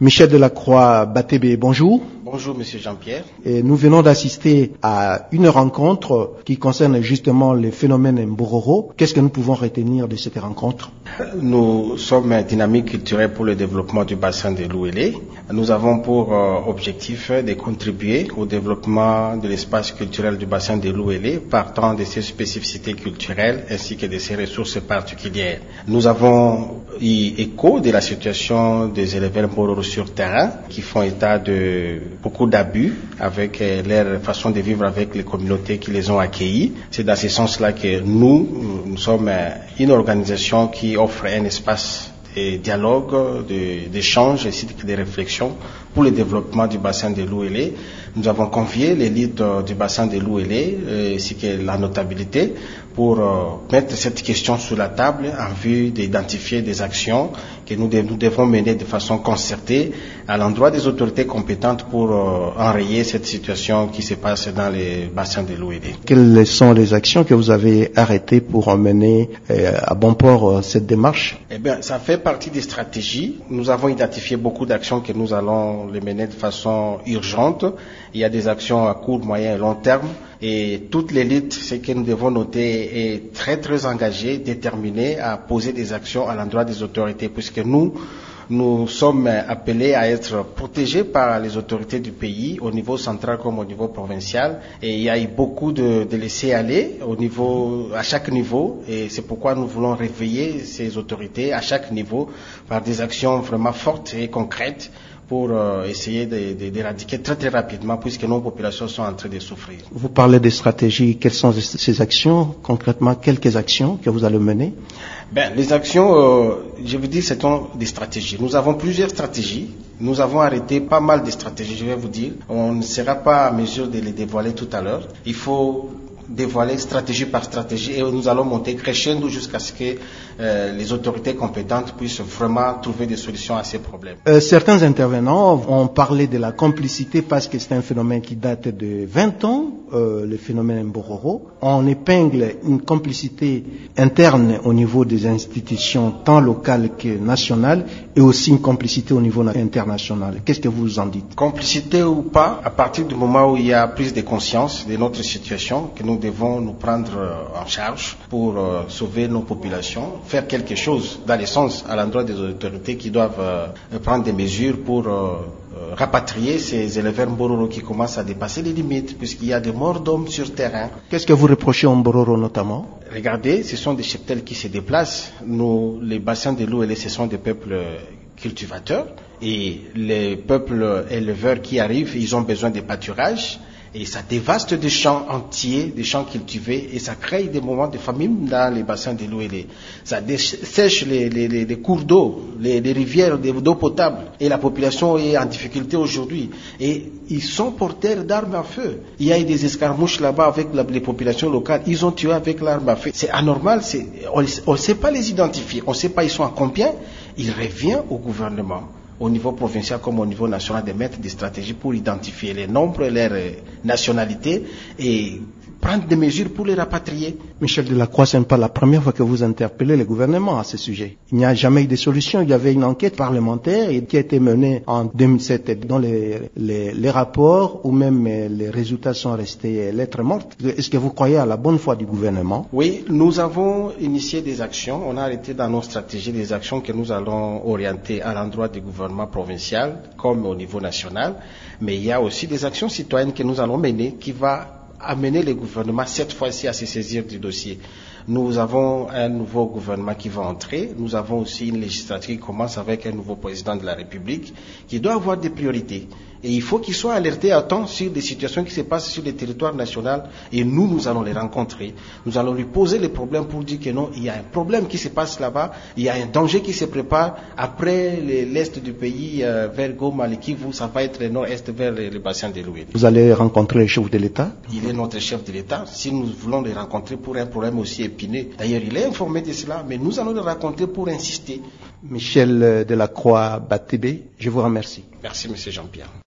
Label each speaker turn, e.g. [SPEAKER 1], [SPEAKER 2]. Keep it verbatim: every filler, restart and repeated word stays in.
[SPEAKER 1] Michel Delacroix Batébé, bonjour.
[SPEAKER 2] Bonjour Monsieur Jean-Pierre.
[SPEAKER 1] Et nous venons d'assister à une rencontre qui concerne justement les phénomènes Mbororo. Qu'est-ce que nous pouvons retenir de cette rencontre?
[SPEAKER 2] Nous sommes dynamique culturelle pour le développement du bassin de l'Ouélé. Nous avons pour euh, objectif de contribuer au développement de l'espace culturel du bassin de l'Ouélé partant de ses spécificités culturelles ainsi que de ses ressources particulières. Nous avons eu écho de la situation des éleveurs Mbororo sur terrain qui font état de beaucoup d'abus avec euh, leur façon de vivre avec les communautés qui les ont accueillis. C'est dans ce sens-là que nous, nous sommes euh, une organisation qui offre un espace de dialogue, d'échange ainsi que de réflexion pour le développement du bassin de l'Ouélé. Nous avons convié l'élite du bassin de l'Ouélé ainsi que la notabilité pour mettre cette question sur la table en vue d'identifier des actions que nous, nous devons mener de façon concertée à l'endroit des autorités compétentes pour enrayer cette situation qui se passe dans les bassins de l'Ouélé.
[SPEAKER 1] Quelles sont les actions que vous avez arrêtées pour mener à bon port cette démarche?
[SPEAKER 2] Eh bien, ça fait partie des stratégies. Nous avons identifié beaucoup d'actions que nous allons les mener de façon urgente. Il y a des actions à court, moyen et long terme. Et toute l'élite, ce que nous devons noter, est très très engagée, déterminée à poser des actions à l'endroit des autorités, puisque nous, nous sommes appelés à être protégés par les autorités du pays, au niveau central comme au niveau provincial. Et il y a eu beaucoup de, de laisser-aller au niveau, à chaque niveau. Et c'est pourquoi nous voulons réveiller ces autorités à chaque niveau par des actions vraiment fortes et concrètes pour euh, essayer d'éradiquer très très rapidement puisque nos populations sont en train de souffrir.
[SPEAKER 1] Vous parlez des stratégies. Quelles sont ces actions? Concrètement, quelques actions que vous allez mener?
[SPEAKER 2] Ben, les actions, euh, je vous dis, ce sont des stratégies. Nous avons plusieurs stratégies. Nous avons arrêté pas mal de stratégies, je vais vous dire. On ne sera pas à mesure de les dévoiler tout à l'heure. Il faut dévoiler stratégie par stratégie et nous allons monter crescendo jusqu'à ce que euh, les autorités compétentes puissent vraiment trouver des solutions à ces problèmes.
[SPEAKER 1] Euh, certains intervenants ont parlé de la complicité parce que c'est un phénomène qui date de vingt ans, euh, le phénomène Mbororo. On épingle une complicité interne au niveau des institutions tant locales que nationales et aussi une complicité au niveau international. Qu'est-ce que vous en dites?
[SPEAKER 2] Complicité ou pas, à partir du moment où il y a prise de conscience de notre situation, que nous Nous devons nous prendre en charge pour euh, sauver nos populations, faire quelque chose dans le sens à l'endroit des autorités qui doivent euh, prendre des mesures pour euh, euh, rapatrier ces éleveurs Mbororo qui commencent à dépasser les limites puisqu'il y a des morts d'hommes sur terrain.
[SPEAKER 1] Qu'est-ce que vous reprochez aux Mbororo notamment?
[SPEAKER 2] Regardez, ce sont des cheptels qui se déplacent. Nous, les bassins de l'Ouélé, ce sont des peuples cultivateurs et les peuples éleveurs qui arrivent, ils ont besoin de pâturage. Et ça dévaste des champs entiers, des champs cultivés, et ça crée des moments de famine dans les bassins de l'Ouélé. Ça dessèche les, les, les, les cours d'eau, les, les rivières d'eau potable, et la population est en difficulté aujourd'hui. Et ils sont porteurs d'armes à feu. Il y a eu des escarmouches là-bas avec la, les populations locales. Ils ont tué avec l'arme à feu. C'est anormal. C'est, on ne sait pas les identifier. On ne sait pas ils sont à combien. Il revient au gouvernement, au niveau provincial comme au niveau national, de mettre des stratégies pour identifier les nombres et leurs nationalités et prendre des mesures pour les rapatrier.
[SPEAKER 1] Michel Delacroix, ce n'est pas la première fois que vous interpellez le gouvernement à ce sujet. Il n'y a jamais eu de solution. Il y avait une enquête parlementaire qui a été menée en deux mille sept dont les, les, les rapports ou même les résultats sont restés lettres mortes. Est-ce que vous croyez à la bonne foi du gouvernement?
[SPEAKER 2] Oui, nous avons initié des actions. On a arrêté dans nos stratégies des actions que nous allons orienter à l'endroit du gouvernement provincial comme au niveau national. Mais il y a aussi des actions citoyennes que nous allons mener qui va amener le gouvernement cette fois-ci à se saisir du dossier. Nous avons un nouveau gouvernement qui va entrer. Nous avons aussi une législature qui commence avec un nouveau président de la République qui doit avoir des priorités. Et il faut qu'il soit alerté à temps sur des situations qui se passent sur le territoire national. Et nous, nous allons les rencontrer. Nous allons lui poser les problèmes pour dire que non, il y a un problème qui se passe là-bas. Il y a un danger qui se prépare. Après l'est du pays, euh, vers Goma, le Kivu, ça va être le nord-est vers le, le bassin de l'Ouélé.
[SPEAKER 1] Vous allez rencontrer le chef de l'État?
[SPEAKER 2] Il est notre chef de l'État. Si nous voulons le rencontrer pour un problème aussi épineux, d'ailleurs, il est informé de cela, mais nous allons le rencontrer pour insister.
[SPEAKER 1] Michel Delacroix Batébé, je vous remercie.
[SPEAKER 2] Merci, Monsieur Jean-Pierre.